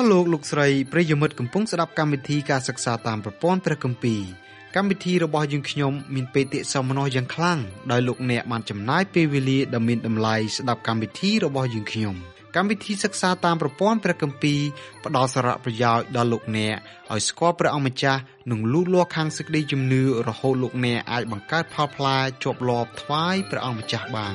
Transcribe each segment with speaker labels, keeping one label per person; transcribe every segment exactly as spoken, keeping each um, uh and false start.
Speaker 1: លោកលោកស្រីប្រិយមិត្តកំពុងស្ដាប់កម្មវិធីការសិក្សាតាមប្រព័ន្ធព្រះគម្ពីរកម្មវិធីរបស់យើងខ្ញុំមានបេតិសមនោយ៉ាងខ្លាំងដោយលោកអ្នកបានចំណាយពេលវេលាដ៏មានតម្លៃស្ដាប់កម្មវិធីរបស់យើងខ្ញុំកម្មវិធីសិក្សាតាមប្រព័ន្ធព្រះគម្ពីរផ្ដល់សារៈប្រយោជន៍ដល់លោកអ្នកឲ្យស្គាល់ព្រះអង្គម្ចាស់និងលូតលាស់ខាងសេចក្តីជំនឿរហូតលោកអ្នកអាចបង្កើតផលផ្លែជាប់លាប់ថ្វាយព្រះអង្គម្ចាស់បាន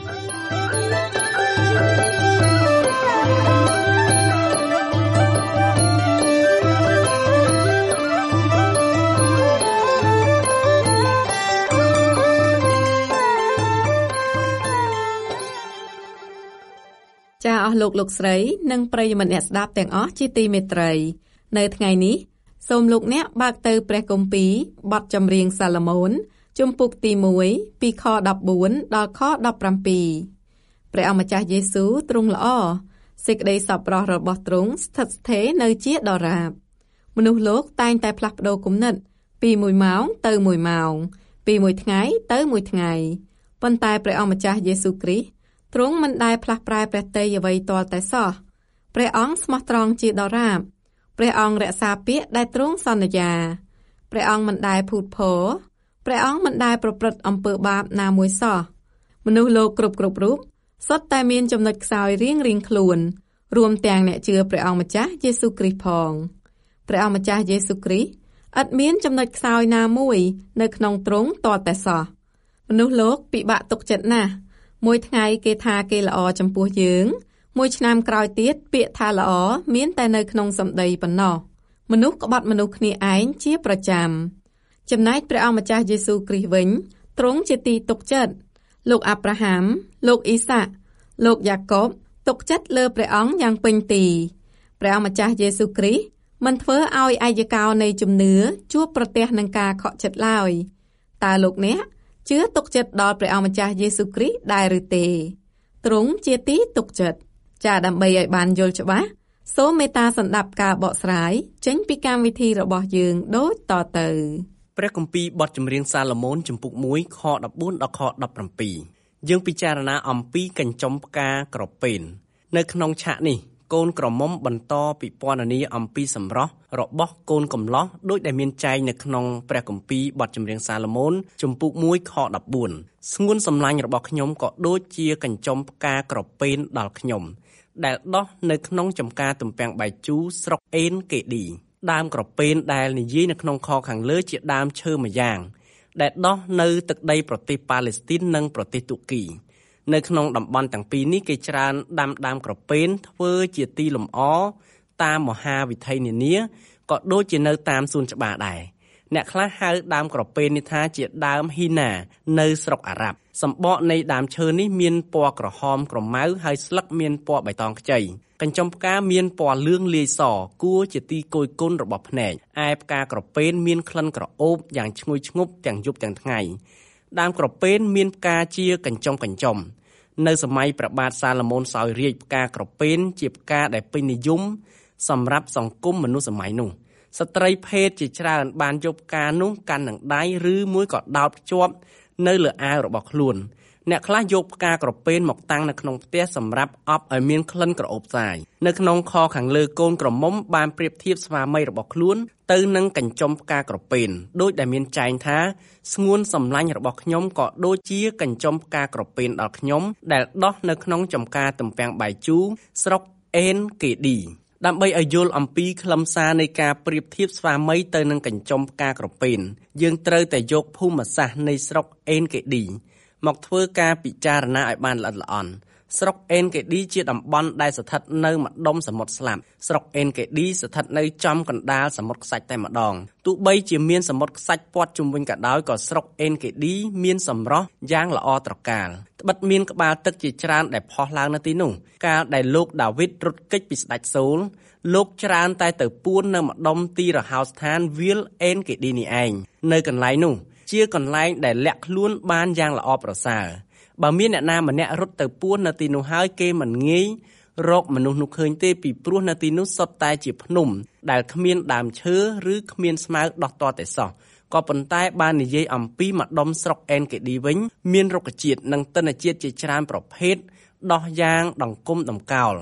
Speaker 2: ចាអស់លោកលោកស្រីនិងប្រិយមិត្តអ្នកស្ដាប់ទាំងអស់ជាទីមេត្រីនៅថ្ងៃនេះសូមលោកអ្នកបើកទៅព្រះគម្ពីរបទចម្រៀងសាឡូមោនជំពូកទីមួយពីខដប់បួនដល់ខដប់ប្រាំពីរព្រះអម្ចាស់យេស៊ូវទ្រង់ល្អសេចក្តីសប្បុរសរបស់ទ្រង់ស្ថិតស្ថេរនៅជាដរាបមនុស្សលោកតែងតែផ្លាស់ប្ដូរគំនិតពីមួយម៉ោងទៅមួយម៉ោងពីមួយថ្ងៃទៅមួយថ្ងៃប៉ុន្តែព្រះអម្ចាស់យេស៊ូវគ្រីស្ទទ្រង់មិនដែលផ្លាស់ប្រែព្រះទ័យអ្វីទាល់តែសោះព្រះអង្គស្មោះត្រង់ជាដរាបព្រះអង្គរក្សាពាក្យដែលទ្រង់សន្យាព្រះអង្គមិនដែលភូតភរព្រះអង្គមិនដែលប្រព្រឹត្តអំពើបាបណាមួយសោះមនុស្សលោកគ្រប់គ្រប់រូបសុទ្ធតែមានចំណុចខ្សោយរៀងរៀងខ្លួនរួមទាំងអ្នកជឿព្រះអង្គម្ចាស់យេស៊ូវគ្រីស្ទផងព្រះអង្គម្ចាស់យេស៊ូវគ្រីស្ទឥតមានចំណុចខ្សោយណាមួយនៅក្នុងទ្រង់ទាល់តែសោះមនុស្សលោកពិបាកទុកចិត្តណាស់មួយថ្ងៃគេថាគេល្អចំពោះយើងមួយឆ្នាំក្រោយទៀតពាក្យថាល្អមានតែនៅក្នុងសម្ដីប៉ុណ្ណោះមនុស្សក្បត់មនុស្សគ្នាឯងជាប្រចាំចំណែកព្រះអង្គម្ចាស់យេស៊ូវគ្រីស្ទវិញទ្រង់ជាទីទុកចិត្តលោកអាប់រ៉ាហាំលោកអ៊ីសាក់លោកយ៉ាកុបទុកចិត្តលើព្រះអង្គយ៉ាងពេញទីព្រះអង្គម្ចាស់យេស៊ូវគ្រីស្ទមិនធ្វើឲ្យឯកកោនៃជំនឿជួបប្រទះនឹងការខកចិត្តឡើយតើលោកអ្នកជឿទុកចិត្តដល់ព្រះអង្គម្ចាស់យេស៊ូវគ្រីស្ទដែរឬទេទ្រង់ជាទីទុកចិត្តចាដើម្បីឲ្យបានយល់ច្បាស់សូមមេត្តាសន្តាប់ការបកស្រាយចេញពីកម្មវិធីរបស់យើងដូចតទៅ
Speaker 3: ព្រះគម្ពីរបទចម្រៀងសាឡូមោនជំពូកមួយខដប់បួនដល់ខដប់ប្រាំពីរយើងពិចារណាអំពីកញ្ចុំផ្កាក្រពេននៅក្នុងឆាកនេះកូនក្រមុំបន្តពិពណ៌នាអំពីសម្រស់របស់កូនកំលោះដោយដែលមានចែងនៅក្នុងព្រះគម្ពីរបទចម្រៀងសាឡូមោនជំពូកមួយខដប់បួនស្ងួនសម្លាញ់របស់ខ្ញុំក៏ដូចជាកញ្ចុំផ្កាក្រពេនដល់ខ្ញុំដែលដោះនៅក្នុងចំការទំពាំងបាយជូរស្រុកអេនកេឌីដើមក្រពេនដែលនិយាយនៅក្នុងខខាងលើជាដើមឈើម្យ៉ាងដែលដោះនៅទឹកដីប្រទេសប៉ាឡេស្ទីននិងប្រទេសទូគីនៅក្នុងតំបន់ទាំងពីរនេះគេច្រើនដាំដើមក្រពេនធ្វើជាទីលម្អតាមមហាវិថីនានាក៏ដូចជានៅតាមសួនច្បារដែរអ្នកខ្លះហៅដើមក្រពេននេះថាជាដើមហ៊ីណានៅស្រុកអារ៉ាប់សម្បកនៃដើមឈើនេះមានពណ៌ក្រហមក្រមៅហើយស្លឹកមានពណ៌បៃតងខ្ចីកញ្ចុំផ្កាមានពណ៌លឿងលាយសគួរជាទីគយគន់របស់ភ្នែកឯផ្កាក្រពេនមានក្លិនក្រអូបយ៉ាងឈ្ងុយឈ្ងប់ទាំងយប់ទាំងថ្ងៃដើមក្រពេនមានផ្កាជាកញ្ចុំកញ្ចុំនៅសម័យព្រះបាទសាឡូមោនសោយរាជ្យផ្កាក្រពេនជាផ្កាដែលពេញនិយមសម្រាប់សង្គមមនុស្សសម័យនោះស្ត្រីភេទជាច្រើនបានយកផ្កានោះកាន់នឹងដៃឬមួយក៏ដោតភ្ជាប់នៅលើអាវរបស់ខ្លួនអ្នកខ្លះយកផ្កាក្រពេនមកតាំងនៅក្នុងផ្ទះសម្រាប់អប់ឲ្យមានក្លិនក្រអូបសាយនៅក្នុងខខាងលើកូនក្រមុំបានប្រៀបធៀបស្វាមីរបស់ខ្លួនទៅនឹងកញ្ចុំផ្កាក្រពេនដោយដែលមានចែងថាស្ងួនសម្លាញ់របស់ខ្ញុំក៏ដូចជាកញ្ចុំផ្កាក្រពេនដល់ខ្ញុំដែលដោះនៅក្នុងចំការទំពាំងបាយជូរស្រុកអេនកេឌីដើម្បីឲ្យយល់អំពីខ្លឹមសារនៃការប្រៀបធៀបស្វាមីទៅនឹងកញ្ចុំផ្កាក្រពេនយើងត្រូវតែយកភូមិសាស្ត្រនៃស្រុកអេនកេឌីមកធ្វើការពិចារណាឲ្យបានល្អិតល្អន់ស្រុកអេនកេឌីជាតំបន់ដែលស្ថិតនៅម្ដុំសមុទ្រស្លាប់ស្រុកអេនកេឌីស្ថិតនៅចំកណ្ដាលសមុទ្រខ្សាច់តែម្ដងទោះបីជាមានសមុទ្រខ្សាច់ព័ទ្ធជុំវិញក៏ដោយក៏ស្រុកអេនកេឌីមានសម្រស់យ៉ាងល្អត្រកាលត្បិតមានក្បាលទឹកជាច្រើនដែលផុសឡើងនៅទីនោះកាលដែលលោកដាវីតរត់គេចពីស្ដេចសូលលោកច្រើនតែទៅពួននៅម្ដុំទីរហោស្ថានវាលអេនកេឌីនេះឯងនៅកន្លែងនោះជាកន្លែងដែលលាក់ខ្លួនបានយ៉ាងល្អប្រសើរបើមានអ្នកណាម្នាក់រត់ទៅពួននៅទីនោះហើយគេមិនងាយរកមនុស្សនោះឃើញទេពីព្រោះនៅទីនោះសុទ្ធតែជាភ្នំដែលគ្មានដើមឈើឬគ្មានស្មៅដោះតតែសោះក៏ប៉ុន្តែបាននិយាយអំពីម្ដុំស្រុកអេនកេឌីវិញមានរុក្ខជាតិនិងទិន្នជាតិជាច្រើនប្រភេទដោះយ៉ាងដង្គំដំកោល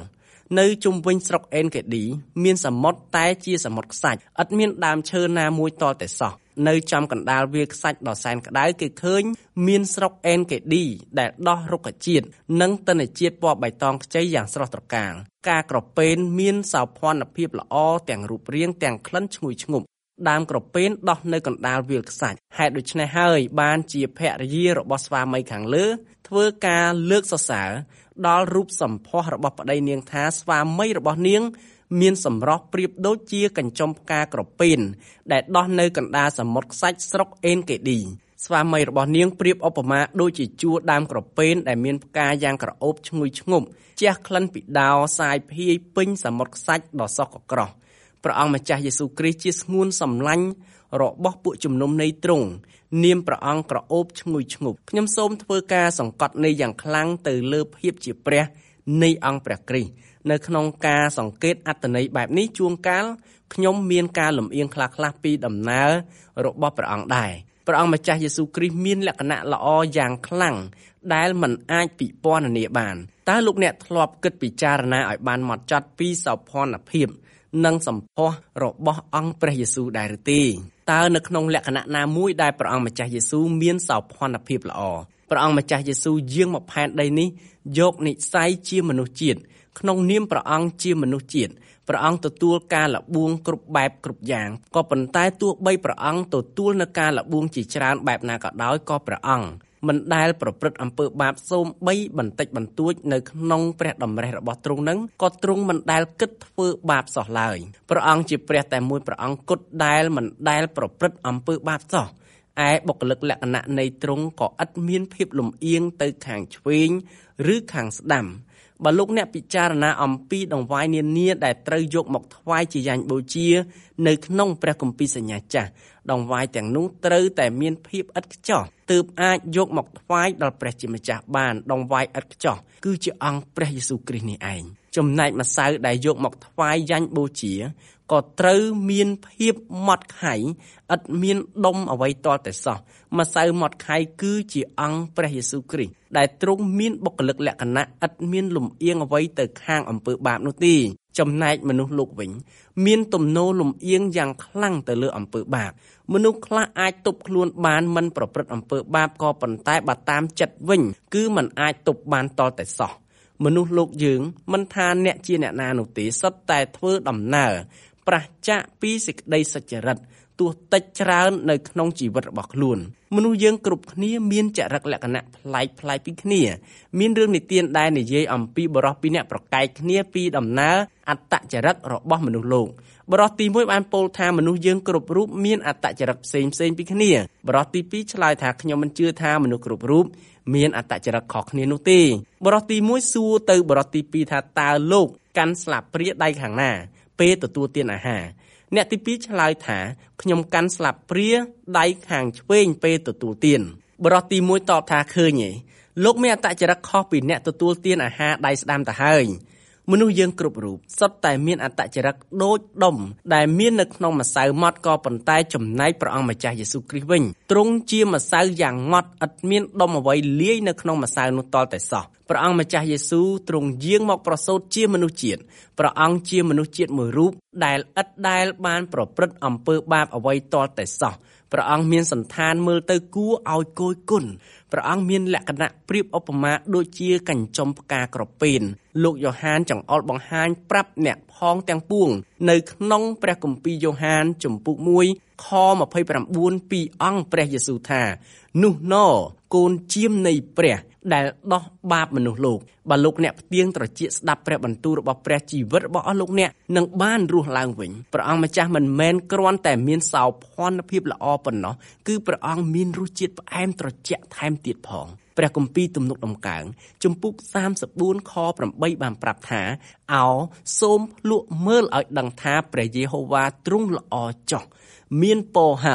Speaker 3: នៅជុំវិញស្រុកអេនកេឌីមានសមុទ្រតែជាសមុទ្រខ្សាច់ឥតមានដើមឈើណាមួយតតែសោះនៅចំកណ្ដាលវាលខ្សាច់ដ៏សែនក្តៅគេឃើញមានស្រុកអេនកេឌីដែលដោះរុក្ខជាតិនិងទិន្នជាតិពណ៌បៃតងខ្ចីយ៉ាងស្រស់ត្រកាលការក្រពែនមានសោភ័ណភាពល្អទាំងរូបរាងទាំងក្លិនឈ្ងុយឈ្ងប់ដើមក្រពែនដោះនៅកណ្ដាលវាលខ្សាច់ហេតុដូច្នេះហើយបានជាភរិយារបស់ស្វាមីខាងលើធ្វើការលើកសរសើរដល់រូបសម្ផស្សរបស់ប្តីនាងថាស្វាមីរបស់នាងមានសម្រស់ប្រៀបដូចជាកញ្ចុំផ្កាក្រពែនដែលដោះនៅកណ្ដាលសមុទ្រខ្សាច់ស្រុកអេនកេឌីស្វាមីរបស់នាងប្រៀបឧបមាដូចជាជួរដើមក្រពែនដែលមានផ្កាយ៉ាងក្រអូបឈ្ងុយឈ្ងប់ជះក្លិនពីដោសាយភាយពេញសមុទ្រខ្សាច់ដ៏សកក្រោះព្រះអង្គម្ចាស់យេស៊ូវគ្រីស្ទជាស្ងួនសម្លាញ់របស់ពួកជំនុំនៃទ្រង់នាមព្រះអង្គក្រអូបឈ្ងុយឈ្ងប់ខ្ញុំសូមធ្វើការសង្កត់នៃយ៉ាងខ្លាំងទៅលើភាពជាព្រះនៃអង្គព្រះគ្រីស្ទនៅក្នុងការសង្កេតអត្ថន័យបែបនេះជួនកាលខ្ញុំមានការលំអៀងខ្លះៗពីដំណើររបស់ព្រះអង្គដែរព្រះអង្គម្ចាស់យេស៊ូវគ្រីស្ទមានលក្ខណៈល្អយ៉ាងខ្លាំងដែលមិនអាចពិពណ៌នាបានតើលោកអ្នកធ្លាប់គិតពិចារណាឲ្យបានហ្មត់ចត់ពីសោភ័ណភាពនិងសម្ផស្សរបស់អង្គព្រះយេស៊ូវដែរឬទេតើនៅក្នុងលក្ខណៈណាមួយដែលព្រះអង្គម្ចាស់យេស៊ូវមានសោភ័ណភាពល្អព្រះអង្គម្ចាស់យេស៊ូវយាងមកផែនដីនេះយកនិស្ស័យជាមនុស្សជាតិក្នុងនាមព្រះអង្គជាមនុស្សជាតិព្រះអង្គទទួលការលបួងគ្រប់បែបគ្រប់យ៉ាងក៏ប៉ុន្តែទោះបីព្រះអង្គទទួលនៅការលបួងជាច្រើនបែបណាក៏ដោយក៏ព្រះអង្គមិនដែលប្រព្រឹត្តអំពើបាបសូម្បីបន្តិចបន្តួចនៅក្នុងព្រះតម្រិះរបស់ទ្រង់នឹងក៏ទ្រង់មិនដែលគិតធ្វើបាបសោះឡើយព្រះអង្គជាព្រះតែមួយព្រះអង្គគត់ដែលមិនដែលប្រព្រឹត្តអំពើបាបសោះឯបុគ្គលិកលក្ខណៈនៃទ្រង់ក៏ឥតមានភាពលំអៀងទៅខាងឆ្វេងឬខាងស្ដាំបើលោកអ្នកពិចារណាអំពីដង្វាយនានាដែលត្រូវយកមកថ្វាយជាយ៉ាញ់បូជានៅក្នុងព្រះគម្ពីរសញ្ញាចាស់ដង្វាយទាំងនោះត្រូវតែមានភាពឥតខ្ចោះទើបអាចយកមកថ្វាយដល់ព្រះជាម្ចាស់បានដង្វាយឥតខ្ចោះគឺជាអង្គព្រះយេស៊ូវគ្រីស្ទនេះឯងចំណែកម្សៅដែលយកមកថ្វាយយ៉ាញ់បូជាក៏ត្រូវមានភាពម៉ត់ខៃឥតមានដុំអ្វីទាល់តែសោះម្សៅម៉ត់ខៃគឺជាអង្គព្រះយេស៊ូវគ្រីស្ទដែលទ្រង់មានបុគ្គលិកលក្ខណៈឥតមានលំអៀងអ្វីទៅខាងអំពើបាបនោះទេចំណែកមនុស្សលោកវិញមានទំនោរលំអៀងយ៉ាងខ្លាំងទៅលើអំពើបាបមនុស្សខ្លះអាចទប់ខ្លួនបានមិនប្រព្រឹត្តអំពើបាបក៏ប៉ុន្តែបើតាមចិត្តវិញគឺមិនអាចទប់បានតតែសោះមនុស្សលោកយើងមិនថាអ្នកជាអ្នកណានោះទេសុទ្ធតែធ្វើដំណើរប្រះចាកពីសេចក្តីសុចរិតទោះតិចច្រើននៅក្នុងជីវិតរបស់ខ្លួនមនុស្សយើងគ្រប់គ្នាមានចរិតលក្ខណៈប្លែកប្លែកពីគ្នាមានរឿងនិទានដែលនិយាយអំពីបរិសុទ្ធពីរនាក់ប្រកែកគ្នាពីដំណើរអត្តចរិតរបស់មនុស្សលោកបរិសុទ្ធទីមួយបានពោលថាមនុស្សយើងគ្រប់រូបមានអត្តចរិតផ្សេងផ្សេងពីគ្នាបរិសុទ្ធទីពីរឆ្លើយថាខ្ញុំមិនជឿថាមនុស្សគ្រប់រូបមានអត្តចរិតខុសគ្នានោះទេបរិសុទ្ធទីមួយសួរទៅបរិសុទ្ធទីពីរថាតើលោកកាន់ស្លាបព្រាដៃខាងណាពេលទទួលទានអាហារអ្នកទីពីរឆ្លើយថាខ្ញុំកាន់ស្លាបព្រាដៃខាងឆ្វេងពេលទទួលទានបរិសុទ្ធទីមួយតបថាឃើញទេលោកមានអត្តចរិតខុសពីអ្នកទទួលទានអាហារដៃស្ដាំទៅហើយមនុស្សយើងគ្រប់រូបសុទ្ធតែមានអត្តចរិតដូចដុំដែលមាននៅក្នុងម្សៅម៉ត់ក៏ប៉ុន្តែចំណែកព្រះអង្គម្ចាស់យេស៊ូវគ្រីស្ទវិញទ្រង់ជាម្សៅយ៉ាងម៉ត់ឥតមានដុំអ្វីលាយនៅក្នុងម្សៅនោះតតែសោះព្រះអង្គម្ចាស់យេស៊ូវទ្រង់យាងមកប្រសូតជាមនុស្សជាតិព្រះអង្គជាមនុស្សជាតិមួយរូបដែលឥតដែលបានប្រព្រឹត្តអំពើបាបអ្វីតតែសោះព្រះអង្គមានសន្តានមើលទៅគួរឲ្យគយគន់ព្រះអង្គមានលក្ខណៈប្រៀបឧបមាដូចជាកញ្ចុំផ្កាក្រពែនលោកយ៉ូហានចង្អុលបង្ហាញប្រាប់អ្នកផងទាំងពួងនៅក្នុងព្រះគម្ពីរយ៉ូហានជំពូកមួយខម្ភៃប្រាំបួនពីអង្គព្រះយេស៊ូវថានោះណកូនជាមនៃព្រះដែលដោះបាបមនុស្សលោកបើលោកអ្នកផ្ទៀងត្រចៀកស្ដាប់ព្រះបន្ទូលរបស់ព្រះជីវិតរបស់អស់លោកអ្នកនឹងបានរស់ឡើងវិញព្រះអង្គម្ចាស់មិនមែនគ្រាន់តែមានសោភ័ណភាពល្អប៉ុណ្ណោះគឺព្រះអង្គមានរសជាតិផ្អែមត្រជាក់ថែមទៀតផងព្រះគម្ពីរទំនុកដំកើងជំពូកសាមសិបបួនខប្រាំបីបានប្រាប់ថាអោសូមភ្លក់មើលឲ្យដឹងថាព្រះយេហូវ៉ាទ្រង់ល្អចុះមានពរហើយ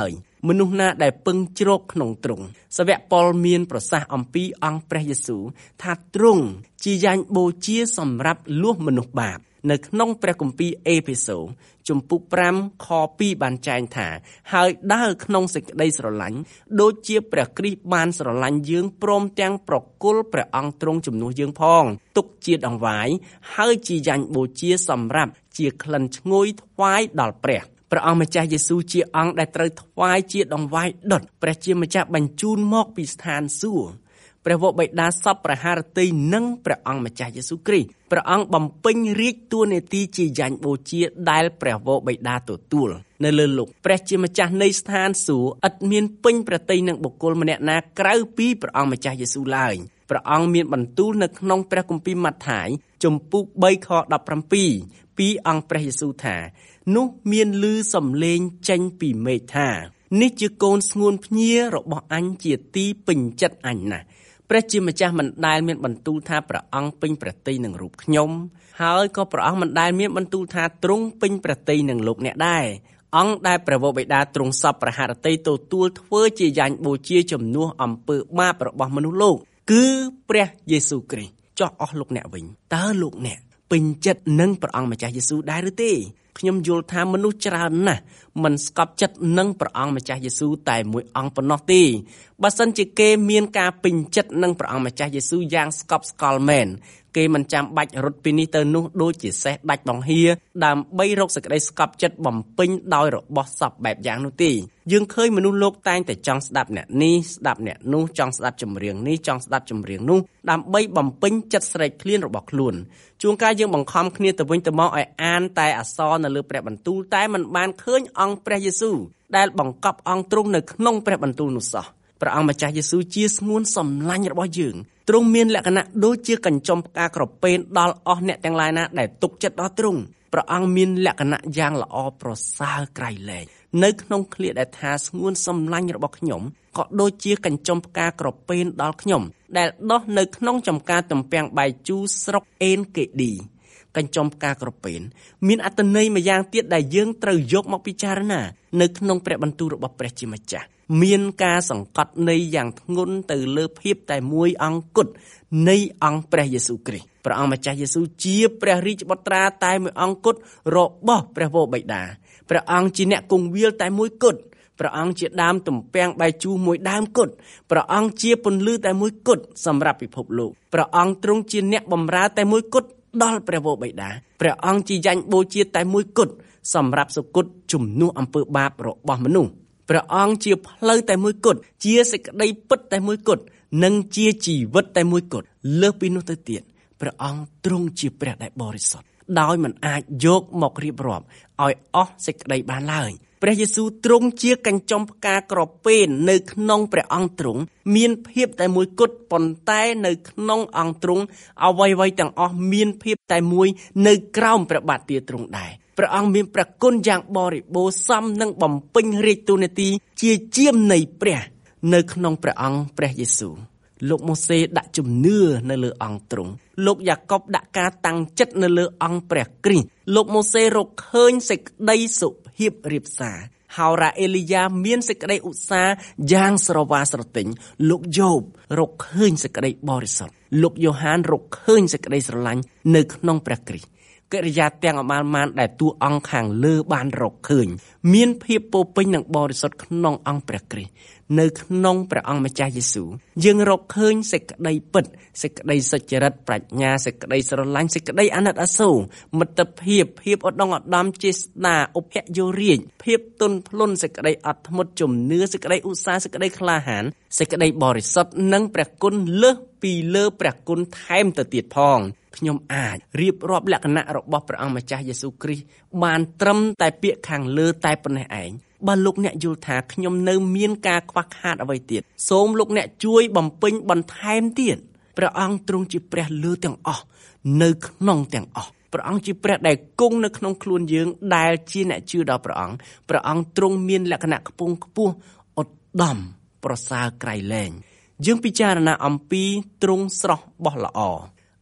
Speaker 3: មនុស្សណាដែលពឹងជ្រកក្នុងទ្រង់សាវកប៉ុលមានប្រសាសន៍អំពីអង្គព្រះយេស៊ូវថាទ្រង់ជាយ៉ាញ់បូជាសម្រាប់លួសមនុស្សបាបនៅក្នុងព្រះគម្ពីរអេភេសូរជំពូកប្រាំខពីរបានចែងថាហើយដើរក្នុងសេចក្តីស្រឡាញ់ដូចជាព្រះគ្រីស្ទបានស្រឡាញ់យើងព្រមទាំងប្រគល់ព្រះអង្គទ្រង់ជំនួសយើងផងទុកជាដង្វាយហើយជាយ៉ាញ់បូជាសម្រាប់ជាក្លិនឈ្ងុយថ្វាយដល់ព្រះព្រះអង្គម្ចាស់យេស៊ូវជាអង្គដែលត្រូវថ្វាយជាដង្វាយដុតព្រះជាម្ចាស់បញ្ជូនមកពីស្ថានសួគ៌ព្រះវរបិតាសពព្រះハរតីនិងព្រះអង្គម្ចាស់យេស៊ូវគ្រីស្ទព្រះអង្គបំពេញរាជតួនាទីជាយ៉ាញ់បូជាដែលព្រះវរបិតាទទួលនៅលើលោកព្រះជាម្ចាស់នៃស្ថានសួគ៌ឥតមានពេញប្រតិយនឹងបុគ្គលម្នាក់ណាក្រៅពីព្រះអង្គម្ចាស់យេស៊ូវឡើយព្រះអង្គមានបន្ទូលនៅក្នុងព្រះគម្ពីរម៉ាថាយជំពូកបីខដប់ប្រាំពីរពីអង្គព្រះយេស៊ូវថានោះមានឮសំឡេងចេញពីមេឃថានេះជាកូនស្ងួនភ្ញារបស់អញជាទីពេញចិត្តអញណាស់ព្រះជាម្ចាស់មិនដែលមានបន្ទូលថាព្រះអង្គពេញប្រតិយនឹងរូបខ្ញុំហើយក៏ព្រះអង្គមិនដែលមានបន្ទូលថាទ្រង់ពេញប្រតិយនឹងលោកអ្នកដែរអង្គដែលព្រះវរបិតាទ្រង់សពព្រះハរតីទទួលធ្វើជាយ៉ាញ់បូជាជំនួសអំពើបាបរបស់មនុស្សលោកគឺព្រះយេស៊ូវគ្រីស្ទចោះអស់លោកអ្នកវិញតើលោកអ្នកពេញចិត្តនឹងព្រះអង្គម្ចាស់យេស៊ូវដែរឬទេខ្ញុំយល់ថាមនុស្សច្រើនណាស់មិនស្កប់ចិត្តនឹងព្រះអង្គម្ចាស់យេស៊ូវតែមួយអង្គប៉ុណ្ណោះទេបើសិនជាគេមានការពេញចិត្តនឹងព្រះអង្គម្ចាស់យេស៊ូវយ៉ាងស្កប់ស្កល់មែនគេមិនចាំបាច់រត់ពីនេះទៅនោះដូចជាសេះដាច់បង្ហៀដើម្បីរកសេចក្តីស្កប់ចិត្តបំពេញដោយរបស់សពបែបយ៉ាងនោះទេយើងឃើញមនុស្សលោកតែងតែចង់ស្ដាប់អ្នកនេះស្ដាប់អ្នកនោះចង់ស្ដាប់ចម្រៀងនេះចង់ស្ដាប់ចម្រៀងនោះដើម្បីបំពេញចិត្តស្រេកឃ្លានរបស់ខ្លួនជួនកាលយើងបង្ខំគ្នាទៅវិញទៅមកឲ្យអានតែអក្សរនៅលើព្រះបន្ទូលតែមិនបានឃើញអង្គព្រះយេស៊ូវដែលបង្កប់អង្គទ្រង់នៅក្នុងព្រះបន្ទូលនោះសោះព្រះអង្គម្ចាស់យេស៊ូវជាស្ងួនសម្លាញ់របស់យើងទ្រង់មានលក្ខណៈដូចជាកញ្ចុំផ្កាក្រពែនដល់អស់អ្នកទាំងឡាយណាដែលទុកចិត្តដល់ទ្រង់ព្រះអង្គមានលក្ខណៈយ៉ាងល្អប្រសើរក្រៃលែងនៅក្នុងឃ្លាដែលថាស្ងួនសម្លាញ់របស់ខ្ញុំក៏ដូចជាកញ្ចុំផ្កាក្រពែនដល់ខ្ញុំដែលដុះនៅក្នុងចំការទំពាំងបាយជូរស្រុកអេនកេឌីកញ្ចុំផ្កាក្រពែនមានអត្ថន័យមួយយ៉ាងទៀតដែលយើងត្រូវយកមកពិចារណានៅក្នុងព្រះបន្ទូលរបស់ព្រះជាម្ចាស់មានការសង្កត់ន័យយ៉ាងធ្ងន់ទៅលើភាពតែមួយអង្គគត់នៃអង្គព្រះយេស៊ូវគ្រីស្ទព្រះអង្គម្ចាស់យេស៊ូវជាព្រះរាជបុត្រាតែមួយអង្គគត់របស់ព្រះវរបិតាព្រះអង្គជាអ្នកគង្វាលតែមួយគត់ព្រះអង្គជាដើមទំពាំងបាយជូរមួយដើមគត់ព្រះអង្គជាពន្លឺតែមួយគត់សម្រាប់ពិភពលោកព្រះអង្គទ្រង់ជាអ្នកបម្រើតែមួយគត់ដល់ព្រះវរបិតាព្រះអង្គជាយ៉ាញ់បូជាតែមួយគត់សម្រាប់សុគតជំនួសអំពើបាបរបស់មនុស្សព្រះអង្គជាផ្លូវតែមួយគត់ជាសេចក្តីពិតតែមួយគត់និងជាជីវិតតែមួយគត់លើសពីនោះទៅទៀតព្រះអង្គទ្រង់ជាព្រះដែលបរិសុទ្ធដោយមិនអាចយកមករៀបរាប់ឲ្យអស់សេចក្តីបានឡើយព្រះយេស៊ូវទ្រង់ជាកញ្ចុំផ្កាក្រពែននៅក្នុងព្រះអង្គទ្រង់មានភាពតែមួយគត់ប៉ុន្តែនៅក្នុងអង្គទ្រង់អ្វីៗទាំងអស់មានភាពតែមួយនៅក្រោមព្រះបាទទាទ្រង់ដែរព្រះអង្គមានព្រះគុណយ៉ាងបរិបូរណ៍សមនឹងបំពេញរាជតួនាទីជាជាមនៃព្រះនៅក្នុងព្រះអង្គព្រះយេស៊ូវលោកម៉ូសេដាក់ជំនឿនៅលើអង្គទ្រង់លោកយ៉ាកុបដាក់ការតាំងចិត្តនៅលើអង្គព្រះគ្រីស្ទលោកម៉ូសេរកឃើញសេចក្តីសុភាពរាបសារហោរ៉ាអេលីយ៉ាមានសេចក្តីឧស្សាហ៍យ៉ាងស្រវាស្រទិញលោកយ៉ូបរកឃើញសេចក្តីបរិសុទ្ធលោកយ៉ូហានរកឃើញសេចក្តីស្រឡាញ់នៅក្នុងព្រះគ្រីស្ទកិរិយាទាំងអមាលម៉ានដែលតួអង្គខាងលើបានរកឃើញមានភាពពោពេញនិងបរិសុទ្ធក្នុងអង្គព្រះគ្រីស្ទនៅក្នុងព្រះអង្គម្ចាស់យេស៊ូវយើងរកឃើញសេចក្តីពិតសេចក្តីសុចរិតប្រាជ្ញាសេចក្តីស្រឡាញ់សេចក្តីអាណិតអាសូរមិត្តភាពភាពឧត្តមឧត្តមចេស្តាឧបយោរាជភាពទន់ភ្លន់សេចក្តីអត់ធ្មត់ជំនឿសេចក្តីឧស្សាហ៍សេចក្តីក្លាហានសេចក្តីបរិសុទ្ធនិងព្រះគុណលើសពីលើព្រះគុណថែមទៅទៀតផងខ្ញុំអាចរៀបរាប់លក្ខណៈរបស់ព្រះអង្គម្ចាស់យេស៊ូវគ្រីស្ទបានត្រឹមតែពាក្យខាងលើតែប៉ុណ្ណេះឯងបើលោកអ្នកយល់ថាខ្ញុំនៅមានការខ្វះខាតអ្វីទៀតសូមលោកអ្នកជួយបំពេញបន្ថែមទៀតព្រះអង្គទ្រង់ជាព្រះលើទាំងអស់នៅក្នុងទាំងអស់ព្រះអង្គជាព្រះដែលគង់នៅក្នុងខ្លួនយើងដែលជាអ្នកជឿដល់ព្រះអង្គព្រះអង្គទ្រង់មានលក្ខណៈខ្ពង់ខ្ពស់ឧត្តមប្រសើរក្រៃលែងយើងពិចារណាអំពីទ្រង់ស្រស់បោះល្អឥ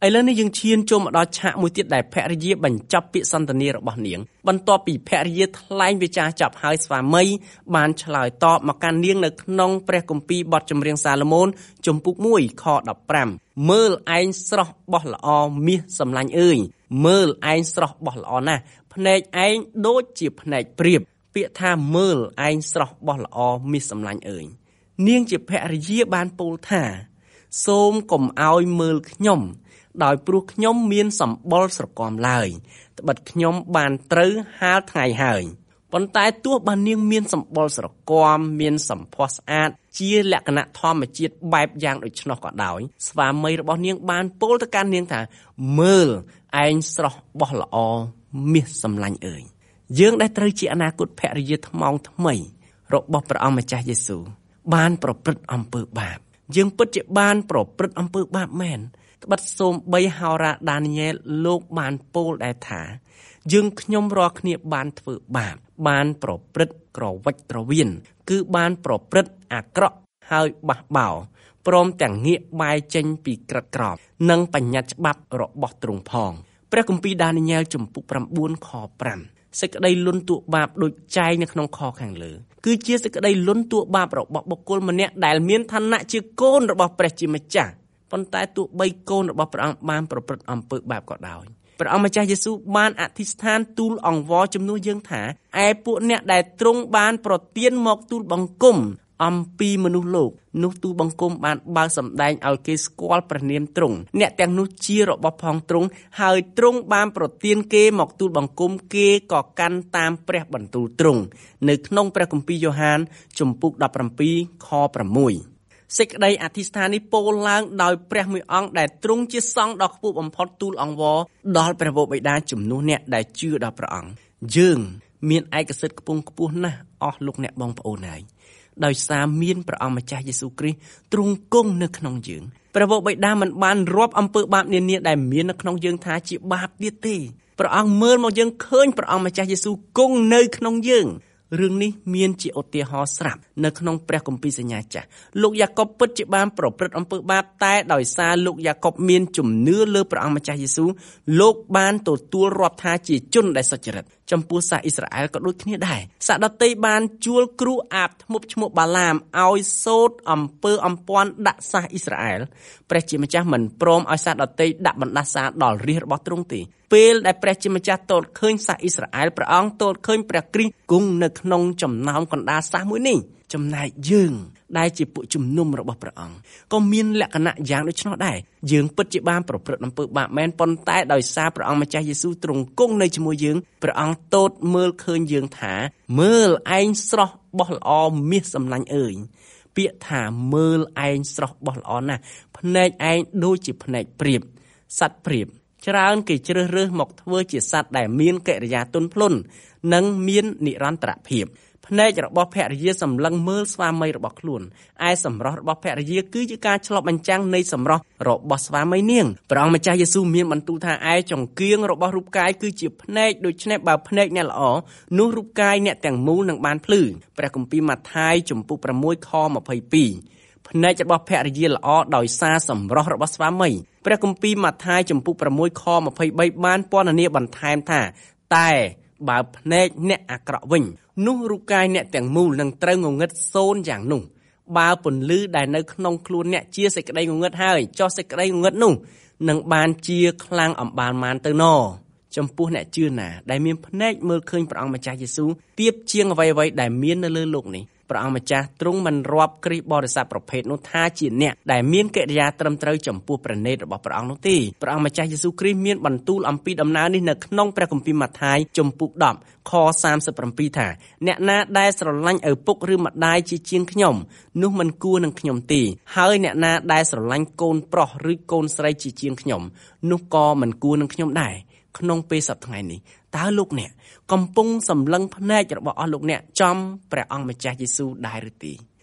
Speaker 3: ឥឡូវនេះយើងឈានចូលមកដល់ឆាកមួយទៀតដែលភរិយាបញ្ចប់ពាក្យសន្ទនារបស់នាងបន្ទាប់ពីភរិយាថ្លែងវាចាចប់ហើយស្វាមីបានឆ្លើយតបមកកាន់នាងនៅក្នុងព្រះគម្ពីរបទចម្រៀងសាឡូមោនជំពូកមួយខដប់ប្រាំមើលឯងស្រស់បោះល្អមាសសម្លាញ់អើយមើលឯងស្រស់បោះល្អណាស់ភ្នែកឯងដូចជាភ្នែកព្រាបពាក្យថាមើលឯងស្រស់បោះល្អមាសសម្លាញ់អើយនាងជាភរិយាបានពោលថាសូមកុំឲ្យមើលខ្ញុំដោយព្រោះខ្ញុំមានសម្បុរស្រគាំឡើយត្បិតខ្ញុំបានត្រូវហាលថ្ងៃហើយប៉ុន្តែទោះបើនាងមានសម្បុរស្រគាំមានសម្ផស្សស្អាតជាលក្ខណៈធម្មជាតិបែបយ៉ាងដូច្នោះក៏ដោយស្វាមីរបស់នាងបានពោលទៅកាន់នាងថាមើលឯងស្រស់បោះល្អមាសសម្លាញ់អើយយើងដែលត្រូវជាអនាគតភរិយាថ្មងថ្មីរបស់ព្រះអង្គម្ចាស់យេស៊ូវបានប្រព្រឹត្តអំពើបាបយើងពិតជាបានប្រព្រឹត្តអំពើបាបមែនត្បិតសូម្បីហោរាដានីយ៉ែលលោកបានពោលដែរថាយើងខ្ញុំរាល់គ្នាបានធ្វើបាបបានប្រព្រឹត្តក្រវិចក្រវៀនគឺបានប្រព្រឹត្តអាក្រក់ហើយបះបោរព្រមទាំងងាកបែរចេញពីក្រឹតក្រមនិងបញ្ញត្តិច្បាប់របស់ទ្រង់ផងព្រះគម្ពីរដានីយ៉ែលជំពូកប្រាំបួនខប្រាំសេចក្តីលន់តួបាបដូចចែងនៅក្នុងខខាងលើគឺជាសេចក្តីលន់តួបាបរបស់បុគ្គលម្នាក់ដែលមានឋានៈជាកូនរបស់ព្រះជាម្ចាស់ប៉ុន្តែទោះបីកូនរបស់ព្រះអង្គបានប្រព្រឹត្តអំពើបាបក៏ដោយព្រះអង្គម្ចាស់យេស៊ូវបានអធិស្ឋានទូលអង្វរជំនួសយើងថាឯពួកអ្នកដែលទ្រង់បានប្រទានមកទូលបង្គំអំពីមនុស្សលោកនោះទូលបង្គំបានបើកសម្ដែងឲ្យគេស្គាល់ព្រះនាមទ្រង់អ្នកទាំងនោះជារបស់ផងទ្រង់ហើយទ្រង់បានប្រទានគេមកទូលបង្គំគេក៏កាន់តាមព្រះបន្ទូលទ្រង់នៅក្នុងព្រះគម្ពីរយ៉ូហានជំពូកដប់ប្រាំពីរខប្រាំមួយសេចក្តីអធិស្ឋាននេះពោលឡើងដោយព្រះមួយអង្គដែលទ្រង់ជាសង្ឃដ៏ខ្ពស់បំផុតទូលអង្វរដល់ព្រះវរបិតាជំនួសអ្នកដែលជឿដល់ព្រះអង្គយើងមានឯកសិទ្ធិខ្ពង់ខ្ពស់ណាស់អស់លោកអ្នកបងប្អូនហើយដោយសារមានព្រះអង្គម្ចាស់យេស៊ូវគ្រីស្ទទ្រង់គង់នៅក្នុងយើងព្រះវរបិតាមិនបានរាប់អំពើបាបនានាដែលមាននៅក្នុងយើងថាជាបាបទៀតទេព្រះអង្គមើលមកយើងឃើញព្រះអង្គម្ចាស់យេស៊ូវគង់នៅក្នុងយើងរឿងនេះមានជាឧទាហរណ៍ស្រាប់នៅក្នុងព្រះគម្ពីរសញ្ញាចាស់លោកយ៉ាកុបពិតជាបានប្រព្រឹត្តអំពើបាបតែដោយសារលោកយ៉ាកុបមានជំនឿលើព្រះអង្គម្ចាស់យេស៊ូវលោកបានទទួលរាប់ថាជាជនដែលសុចរិតចំពោះសាសអ៊ីស្រាអែលក៏ដូចគ្នាដែរសាសដតីបានជួលគ្រូអាបធ្មប់ឈ្មោះបាឡាមឲ្យសូត្រអំពើអំព័ន្ធដាក់សាសអ៊ីស្រាអែលព្រះជាម្ចាស់មិនព្រមឲ្យសាសដតីដាក់បណ្ដាសាដល់រាជរបស់ទ្រង់ទេពេលដែលព្រះជាម្ចាស់ទតឃើញសាសអ៊ីស្រាអែលព្រះអង្គទតឃើញព្រះគ្រីស្ទគង់នៅក្នុងចំណោមកណ្ដាលសាសមួយនេះចំណែកយើងដែលជាពួកជំនុំរបស់ព្រះអង្គក៏មានលក្ខណៈយ៉ាងដូច្នោះដែរយើងពិតជាបានប្រព្រឹត្តអំពើបាបមែនប៉ុន្តែដោយសារព្រះអង្គម្ចាស់យេស៊ូវទ្រង់គង់នៅជាមួយយើងព្រះអង្គទតមើលឃើញយើងថាមើលឯងស្រស់បោះល្អមាសសម្លាញ់អើយពាក្យថាមើលឯងស្រស់បោះល្អណាស់ភ្នែកឯងដូចជាភ្នែកព្រាបសត្វព្រាបច្រើនគេជ្រើសរើសមកធ្វើជាសត្វដែលមានកិរិយាទន់ភ្លន់និងមាននិរន្តរភាពភ្នែករបស់ភរិយាសម្លឹងមើលស្វាមីរបស់ខ្លួនឯសម្រស់របស់ភរិយាគឺជាការឆ្លុះបញ្ចាំងនៃសម្រស់របស់ស្វាមីនាងព្រះអង្គម្ចាស់យេស៊ូវមានបន្ទូលថាឯចង្គៀងរបស់រូបកាយគឺជាភ្នែកដូច្នេះបើភ្នែកអ្នកល្អនោះរូបកាយអ្នកទាំងមូលនឹងបានភ្លឺព្រះគម្ពីរម៉ាថាយជំពូកប្រាំមួយខម្ភៃពីរភ្នែករបស់ភរិយាល្អដោយសារសម្រស់របស់ស្វាមីព្រះគម្ពីរម៉ាថាយជំពូកប្រាំមួយខម្ភៃបីបានពណ៌នាបន្ថែមថាតែបើភ្នែកអ្នកអាក្រក់វិញនោះរូបកាយអ្នកទាំងមូលនឹងត្រូវងងឹតសូន្យយ៉ាងនោះបើពន្លឺដែលនៅក្នុងខ្លួនអ្នកជាសេចក្តីងងឹតហើយចុះសេចក្តីងងឹតនោះនឹងបានជាខ្លាំងអំបាលម៉ានទៅណចំពោះអ្នកជឿណាដែលមានភ្នែកមើលឃើញព្រះអង្គម្ចាស់យេស៊ូវទៀបជាងអ្វីៗដែលមាននៅលើលោកនេះព្រះអង្គម្ចាស់ទ្រង់មិនរាប់គ្រីស្ទបរិស័ទប្រភេទនោះថាជាអ្នកដែលមានកិរិយាត្រឹមត្រូវចំពោះព្រះនេតរបស់ព្រះអង្គនោះទេព្រះអង្គម្ចាស់យេស៊ូវគ្រីស្ទមានបន្ទូលអំពីដំណើរនេះនៅក្នុងព្រះគម្ពីរម៉ាថាយជំពូកដប់ខសាមសិបប្រាំពីរថាអ្នកណាដែលស្រឡាញ់ឪពុកឬម្ដាយជាជាងខ្ញុំនោះមិនគួរនឹងខ្ញុំទេហើយអ្នកណាដែលស្រឡាញ់កូនប្រុសឬកូនស្រីជាជាងខ្ញុំនោះក៏មិនគួរនឹងខ្ញុំដែរក្នុងពេលសប្តាហ៍ថ្ងៃនេះតើលោកអ្នកកំពុងសម្លឹងភ្នែករបស់អស់លោកអ្នកចំព្រះអង្គម្ចាស់យេស៊ូវដែរឬទេ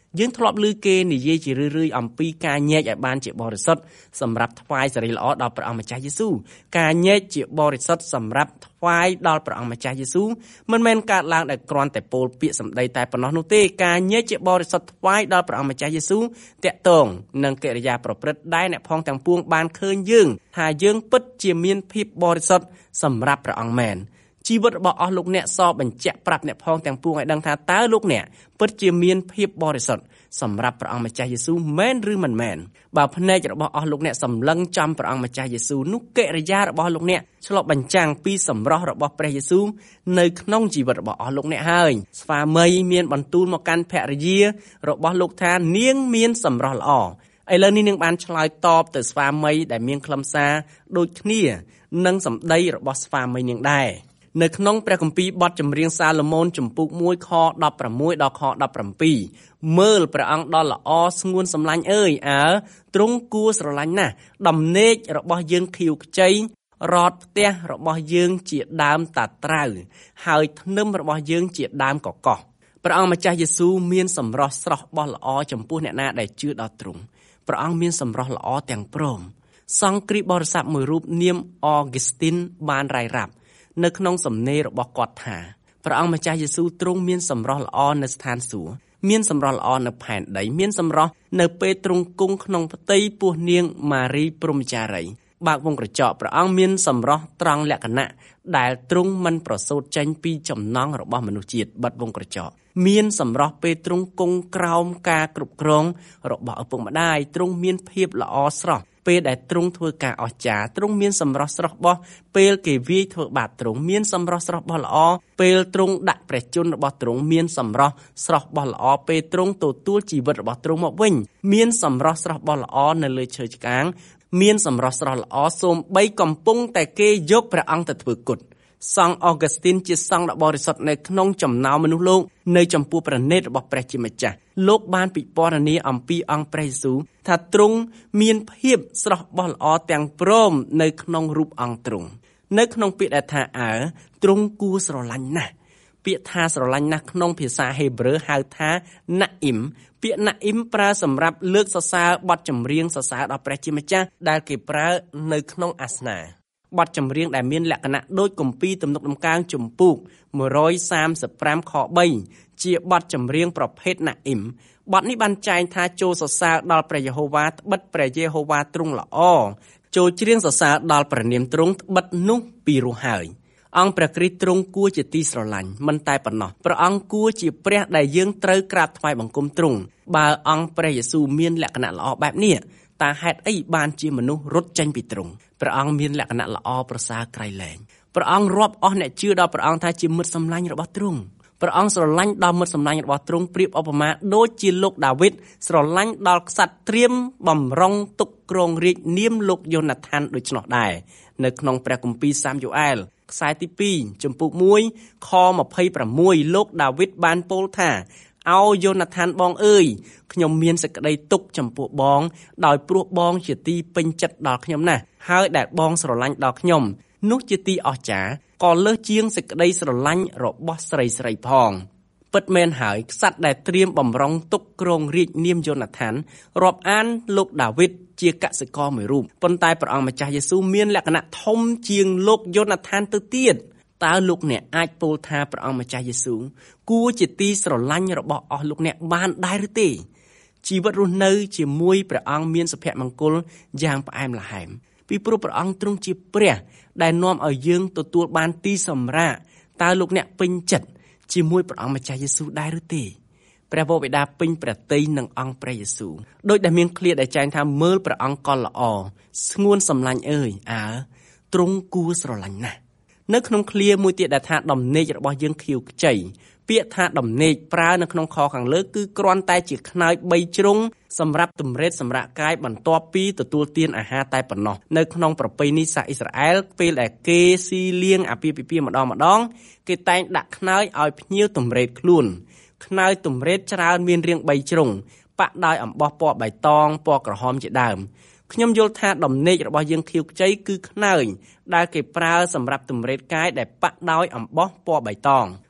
Speaker 3: យើងធ្លាប់ឮគេនិយាយជារឿយៗអំពីការញែកឲ្យបានជាបរិសុទ្ធសម្រាប់ថ្វាយសិរីល្អដល់ព្រះអង្គម្ចាស់យេស៊ូវការញែកជាបរិសុទ្ធសម្រាប់ថ្វាយដល់ព្រះអង្គម្ចាស់យេស៊ូវមិនមែនកើតឡើងដោយគ្រាន់តែពោលពាក្យសម្ដីតែប៉ុណ្ណោះនោះទេការញែកជាបរិសុទ្ធថ្វាយដល់ព្រះអង្គម្ចាស់យេស៊ូវតាក់ទងនឹងកិរិយាប្រព្រឹត្តដែលអ្នកផងទាំងពួងបានឃើញយើងថាយើងពិតជាមានភាពបរិសុទ្ធសម្រាប់ព្រះអង្គមែនជីវិតរបស់អស់លោកអ្នកសបញ្ជាក់ប្រាប់អ្នកផងទាំងពួងឲ្យដឹងថាតើលោកអ្នកពិតជាមានភាពបរិសុទ្ធសម្រាប់ព្រះអង្គម្ចាស់យេស៊ូវមែនឬមិនមែនបើភ្នែករបស់អស់លោកអ្នកសម្លឹងចំព្រះអង្គម្ចាស់យេស៊ូវនោះកិរិយារបស់លោកអ្នកឆ្លុះបញ្ចាំងពីសម្រស់របស់ព្រះយេស៊ូវនៅក្នុងជីវិតរបស់អស់លោកអ្នកហើយស្វាមីមានបន្ទូលមកកាន់ភរិយារបស់លោកថានាងមានសម្រស់ល្អឥឡូវនេះនាងបានឆ្លើយតបទៅស្វាមីដែលមានខ្លឹមសារដូចគ្នានឹងសម្ដីរបស់ស្វាមីនាងដែរនៅក្នុងព្រះគម្ពីរបទចម្រៀងសាឡូមោនជំពូកមួយខដប់ប្រាំមួយដល់ខដប់ប្រាំពីរមើលព្រះអង្គដ៏ល្អស្ងួនសម្លាញ់អើយអើទ្រង់គួរស្រឡាញ់ណាស់ដំណេករបស់យើងខៀវខ្ចីរ៉តផ្ទះរបស់យើងជាដើមតាត្រៅហើយធ្នឹមរបស់យើងជាដើមកកោះព្រះអង្គម្ចាស់យេស៊ូវមានសម្រស់ស្រស់បោះល្អចំពោះអ្នកណាដែលជឿដល់ទ្រង់ព្រះអង្គមានសម្រស់ល្អទាំងព្រមសង្ឃគ្រីស្ទបរិស័ទមួយរូបនាមអហ្គូស្ទីនបានរាយរាប់នៅក្នុងសំណេររបស់គាត់ថាព្រះអង្គម្ចាស់យេស៊ូវទ្រង់មានសម្រស់ល្អនៅស្ថានសួគ៌មានសម្រស់ល្អនៅផែនដីមានសម្រស់នៅពេលទ្រង់គង់ក្នុងផ្ទៃពោះនាងម៉ារីព្រហ្មចារីយ៍បើកវងក្រចកព្រះអង្គមានសម្រស់ត្រង់លក្ខណៈដែលទ្រង់មិនប្រសូតចេញពីចំណង់របស់មនុស្សជាតិបិទវងក្រចកមានសម្រស់ពេលទ្រង់គង់ក្រោមការគ្រប់គ្រងរបស់ឪពុកម្ដាយទ្រង់មានភាពល្អស្រស់ពេលដែលទ្រង់ធ្វើការអស្ចារ្យទ្រង់មានសម្រស់ស្រស់បោះពេលគេវាយធ្វើបាបទ្រង់មានសម្រស់ស្រស់បោះល្អពេលទ្រង់ដាក់ព្រះជន្មរបស់ទ្រង់មានសម្រស់ស្រស់បោះល្អពេលទ្រង់ទទួលជីវិតរបស់ទ្រង់មកវិញមានសម្រស់ស្រស់បោះល្អនៅលើឈើឆ្កាងមានសម្រស់ស្រស់ល្អសូម្បីកំពុងតែគេយកព្រះអង្គទៅធ្វើគុតសង្ឃអហ្គូស្ទីនជាសង្ឃដ៏បរិសុទ្ធនៅក្នុងចំណោមមនុស្សលោកនៅចំពោះព្រះនេតរបស់ព្រះជាម្ចាស់លោកបានពិពណ៌នាអំពីអង្គព្រះយេស៊ូវថាទ្រង់មានភាពស្រស់បោះល្អទាំងព្រមនៅក្នុងរូបអង្គទ្រង់នៅក្នុងពាក្យដែលថាអើទ្រង់គួរស្រឡាញ់ណាស់ពាក្យថាស្រឡាញ់ណាស់ក្នុងភាសាហេប្រឺហៅថាណាអ៊ីមពាក្យណាអ៊ីមប្រើសម្រាប់លើកសរសើរបទចម្រៀងសរសើរដល់ព្រះជាម្ចាស់ដែលគេប្រើនៅក្នុងអាសនាបទចម្រៀងដែលមានលក្ខណៈដូចគម្ពីរទំនុកដំកើងជំពូកមួយសាមសិបប្រាំខបីជាបទចម្រៀងប្រភេទណាអ៊ីមបទនេះបានចែងថាចូលសរសើរដល់ព្រះយេហូវ៉ាត្បិតព្រះយេហូវ៉ាទ្រង់ល្អចូលច្រៀងសរសើរដល់ព្រះនាមទ្រង់ត្បិតនោះពីរោះហើយអង្គព្រះគ្រីស្ទទ្រង់គួរជាទីស្រឡាញ់មិនតែប៉ុណ្ណោះព្រះអង្គគួរជាព្រះដែលយើងត្រូវក្រាបថ្វាយបង្គំទ្រង់បើអង្គព្រះយេស៊ូវមានលក្ខណៈល្អបែបនេះតើហេតុអីបានជាមនុស្សរត់ចេញពីទ្រង់ព្រះអង្គមានលក្ខណៈល្អប្រសើរក្រៃលែងព្រះអង្គរាប់អស់អ្នកជឿដល់ព្រះអង្គថាជាមិត្តសម្លាញ់របស់ទ្រង់ព្រះអង្គស្រឡាញ់ដល់មិត្តសម្លាញ់របស់ទ្រង់ប្រៀបឧបមាដូចជាលោកដាវីតស្រឡាញ់ដល់ក្សត្រត្រៀមបំរុងទុកគ្រងរាជ្យនាមលោកយ៉ូណាថានដូច្នោះដែរនៅក្នុងព្រះគម្ពីរសាមយូអែលខ្សែទីពីរជំពូកមួយខម្ភៃប្រាំមួយលោកដាវីតបានពោលថាឱយ៉ូណាថានបងអើយខ្ញុំមានសេចក្តីទុក្ខចំពោះបងដោយព្រោះបងជាទីពេញចិត្តដល់ខ្ញុំណាស់ហើយដែលបងស្រឡាញ់ដល់ខ្ញុំនោះជាទីអស្ចារ្យក៏លើសជាងសេចក្តីស្រឡាញ់របស់ស្រីស្រីផងពិតមែនហើយក្សត្រដែលត្រៀមបំរុងទុកគ្រងរាជ្យនាមយ៉ូណាថានរាប់អានលោកដាវីតជាកសិករមួយរូបប៉ុន្តែព្រះអង្គម្ចាស់យេស៊ូវមានលក្ខណៈធំជាងលោកយ៉ូណាថានទៅទៀតតើលោកអ្នកអាចពោលថាព្រះអង្គម្ចាស់យេស៊ូវគួរជាទីស្រឡាញ់របស់អស់លោកអ្នកបានដែរឬទេជីវិតរស់នៅជាមួយព្រះអង្គមានសុភមង្គលយ៉ាងផ្អែមល្ហែមពីព្រោះព្រះអង្គទ្រង់ជាព្រះដែលនាំឲ្យយើងទទួលបានទីសម្រាកតើលោកអ្នកពេញចិត្តជាមួយព្រះអង្គម្ចាស់យេស៊ូវដែរឬទេព្រះបិតាពេញព្រះទ័យនឹងអង្គព្រះយេស៊ូវដោយដែលមានឃ្លាដែលចែងថាមើលព្រះអង្គក៏ល្អស្ងួនសម្លាញ់អើយអើទ្រង់គួរស្រឡាញ់ណាស់នៅក្នុងឃ្លាមួយទៀតដែលថាដំណេករបស់យើងខៀវខ្ចីពាក្យថាដំណេកប្រើនៅក្នុងខខាងលើគឺគ្រាន់តែជាខ្នើយបីជ្រុងសម្រាប់ទម្រេតសម្រាប់កាយបន្ទាប់ពីទទួលទានអាហារតែប៉ុណ្ណោះនៅក្នុងប្រពៃណីសាសអ៊ីស្រាអែលពេលដែលគេស៊ីលៀងអាពាហ៍ពិពាហ៍ម្ដងម្ដងគេតែងដាក់ខ្នើយឲ្យភ្ញៀវទម្រេតខ្លួនខ្នើយទម្រេតច្រើនមានរាងបីជ្រុងប៉ាក់ដោយអំបោះពណ៌បៃតងពណ៌ក្រហមជាដើមខ្ញុំយល់ថាដំណេករបស់យើងខៀវខ្ចីគឺខ្នើយដែលគេប្រើសម្រាប់ទម្រេតកាយដែលប៉ាក់ដោយអំបោះពណ៌បៃតង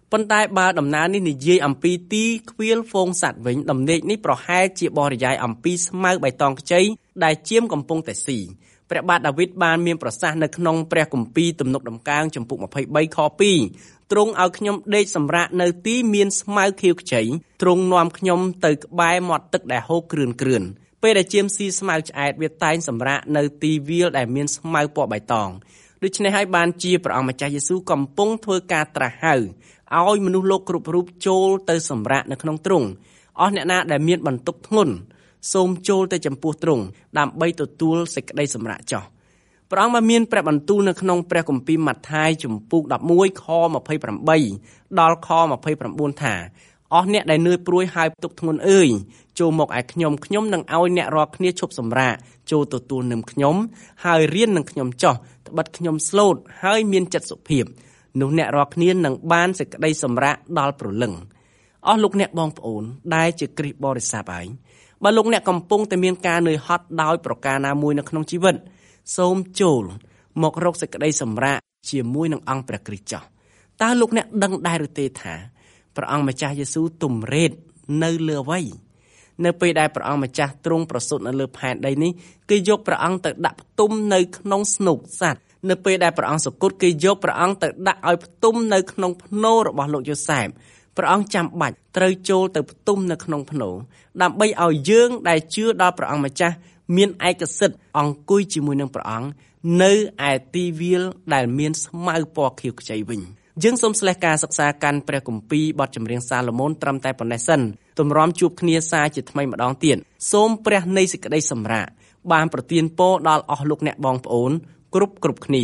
Speaker 3: ប៉ុន្តែបើដំណើរនេះនិយាយអំពីទីខ្វៀលហ្វូងសត្វវិញដំណេកនេះប្រហែលជាបរិយាយអំពីស្មៅបៃតងខ្ចីដែលជាមកំពុងតែស៊ីព្រះបាទដាវីតបានមានប្រសាសន៍នៅក្នុងព្រះគម្ពីរទំនុកដំកើងចំពុកម្ភៃបីខពីរទ្រង់ឲ្យខ្ញុំដេកសម្រាកនៅទីមានស្មៅខៀវខ្ចីទ្រង់នាំខ្ញុំទៅក្បែរមាត់ទឹកដែលហូរគ្រឿនគ្រឿនពេលដែលជាមស៊ីស្មៅឆ្អែតវាតែងសម្រាកនៅទីវាលដែលមានស្មៅពណ៌បៃតងដូច្នេះហើយបានជាព្រះអង្គម្ចាស់យេស៊ូវកំពុងធ្វើការត្រាស់ហៅឲ្យមនុស្សលោកគ្រប់រូបចូលទៅសម្រាកនៅក្នុងទ្រង់អស់អ្នកណាដែលមានបន្ទុកធ្ងន់សូមចូលទៅចំពោះទ្រង់ដើម្បីទទួលសេចក្តីសម្រាកចោះព្រះអង្គបានមានព្រះបន្ទូលនៅក្នុងព្រះគម្ពីរម៉ាថាយចំពុកដប់មួយខម្ភៃប្រាំបីដល់ខម្ភៃប្រាំបួនថាអស់អ្នកដែលនឿយព្រួយហើយផ្ទុកធ្ងន់អើយចូលមកឯខ្ញុំខ្ញុំនឹងឲ្យអ្នករាល់គ្នាឈប់សម្រាកចូលទទួលនឹមខ្ញុំហើយរៀននឹងខ្ញុំចោះត្បិតខ្ញុំស្លូតហើយមានចិត្តសុភាពនោះអ្នករាល់គ្នានឹងបានសេចក្តីសម្រាកដល់ព្រលឹងអស់លោកអ្នកបងប្អូនដែលជាគ្រីស្ទបរិស័ទឯងបើលោកអ្នកកំពុងតែមានការនឿយហត់ដោយប្រការណាមួយនៅក្នុងជីវិតសូមចូលមករកសេចក្តីសម្រាកជាមួយនឹងអង្គព្រះគ្រីស្ទចោះតើលោកអ្នកដឹងដែរឬទេថាព្រះអង្គម្ចាស់យេស៊ូវទំរេតនៅលើអ្វីនៅពេលដែលព្រះអង្គម្ចាស់ទ្រង់ប្រសូតនៅលើផែនដីនេះគេយកព្រះអង្គទៅដាក់ផ្ទុំនៅក្នុងស្នូកសត្វនៅពេលដែលព្រះអង្គសុគតគេយកព្រះអង្គទៅដាក់ឲ្យផ្ទុំនៅក្នុងភ្នូររបស់លោកយូសែបព្រះអង្គចាំបាច់ត្រូវចូលទៅផ្ទុំនៅក្នុងភ្នូរដើម្បីឲ្យយើងដែលជឿដល់ព្រះអង្គម្ចាស់មានឯកសិទ្ធិអង្គុយជាមួយនឹងព្រះអង្គនៅឯទីវាលដែលមានស្មៅពណ៌ខៀវខ្ចីវិញយើងសូមស្លេះការសិក្សាកាន់ព្រះគម្ពីរបទចម្រៀងសាឡូមោនត្រឹមតែប៉ុណ្ណេះសិនទម្រាំជួបគ្នាសាជាថ្មីម្ដងទៀតសូមព្រះនៃសេចក្តីសម្រាកបានប្រទានពរដល់អស់លោកអ្នកបងប្អូនគ្រប់គ្រប់គ្នា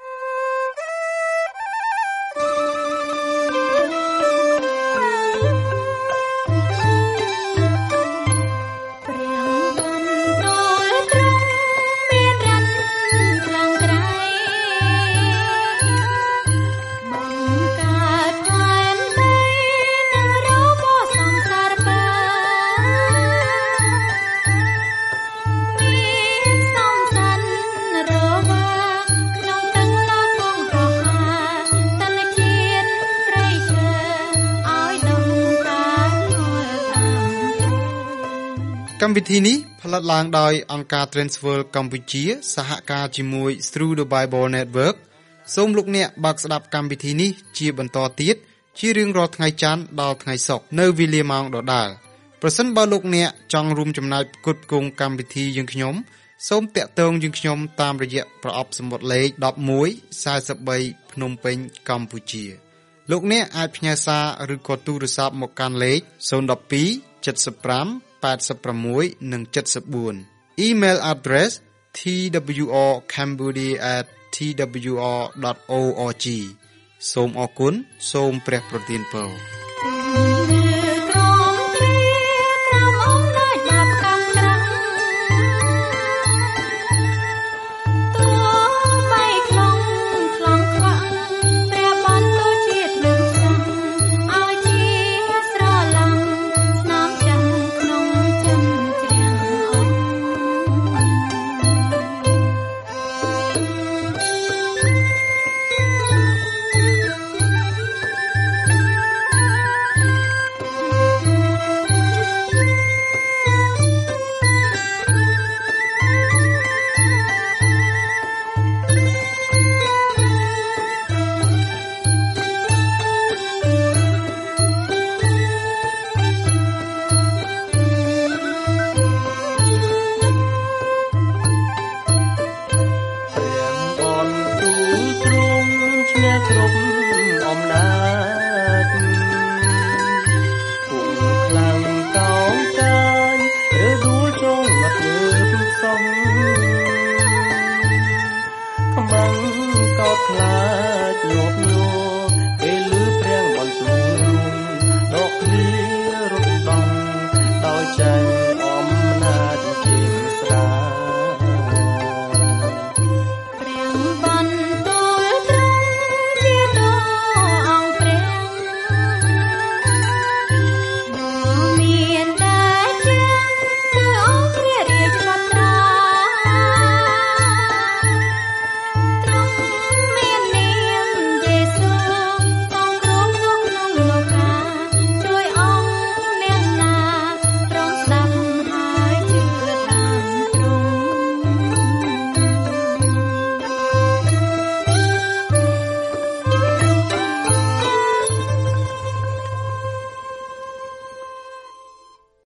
Speaker 1: កម្មវិធីនេះផលិតឡើងដោយអង្គការ Transworld កម្ពុជាសហការជាមួយ Through the Bible Network សូមលោកអ្នកបើកស្ដាប់កម្មវិធីនេះជាបន្តទៀតជារៀងរាល់ថ្ងៃច័ន្ទដល់ថ្ងៃសុក្រនៅវេលាម៉ោងដដែលប្រសិនបើលោកអ្នកចង់រួមចំណែកផ្គត់ផ្គង់កម្មវិធីយើងខ្ញុំសូមតាក់ទងយើងខ្ញុំតាមរយៈប្រអប់សំបុត្រលេខដប់មួយ សែនបីភ្នំពេញកម្ពុជាលោកអ្នកអាចផ្ញើសារឬក៏ទូរស័ព្ទមកកាន់លេខศูนย์ หนึ่ง สอง เจ็ด ห้า แปด หก និង เจ็ด สี่ Email address t w r cambodia at t w r dot org សូមអរគុណសូមព្រះប្រទានពរគ្រប់